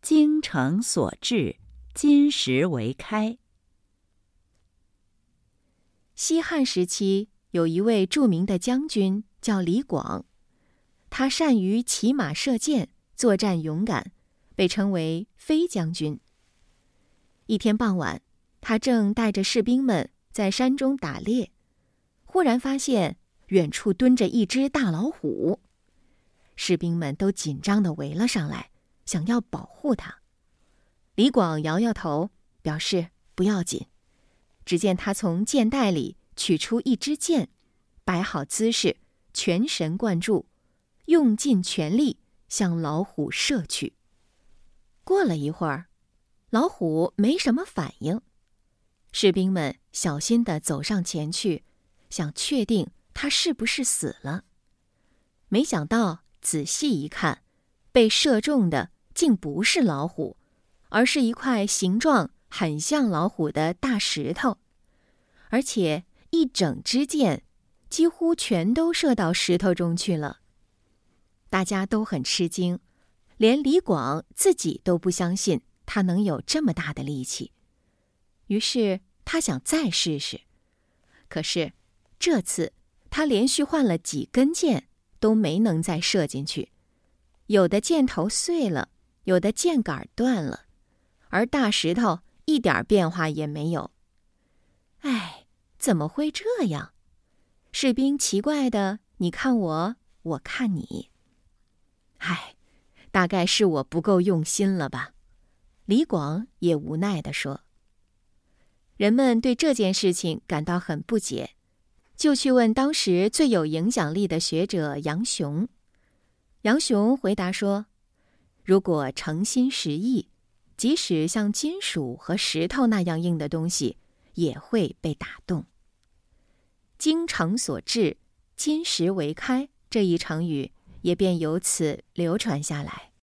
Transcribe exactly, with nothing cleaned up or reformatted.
精诚所至，金石为开。 西汉时期，有一位著名的将军叫李广，他善于骑马射箭，作战勇敢，被称为飞将军。一天傍晚，他正带着士兵们在山中打猎，忽然发现远处蹲着一只大老虎，士兵们都紧张地围了上来，想要保护他。李广摇摇头，表示不要紧。只见他从箭袋里取出一支箭，摆好姿势，全神贯注，用尽全力向老虎射去。过了一会儿，老虎没什么反应，士兵们小心地走上前去，想确定他是不是死了。没想到仔细一看，被射中的竟不是老虎，而是一块形状很像老虎的大石头，而且一整支箭几乎全都射到石头中去了。大家都很吃惊，连李广自己都不相信他能有这么大的力气。于是他想再试试，可是这次他连续换了几根箭，都没能再射进去。有的箭头碎了，有的箭杆断了，而大石头一点变化也没有。哎，怎么会这样？士兵奇怪的，你看我，我看你。哎，大概是我不够用心了吧？李广也无奈地说。人们对这件事情感到很不解，就去问当时最有影响力的学者杨雄。杨雄回答说，如果诚心实意，即使像金属和石头那样硬的东西，也会被打动。精诚所至，金石为开，这一成语也便由此流传下来。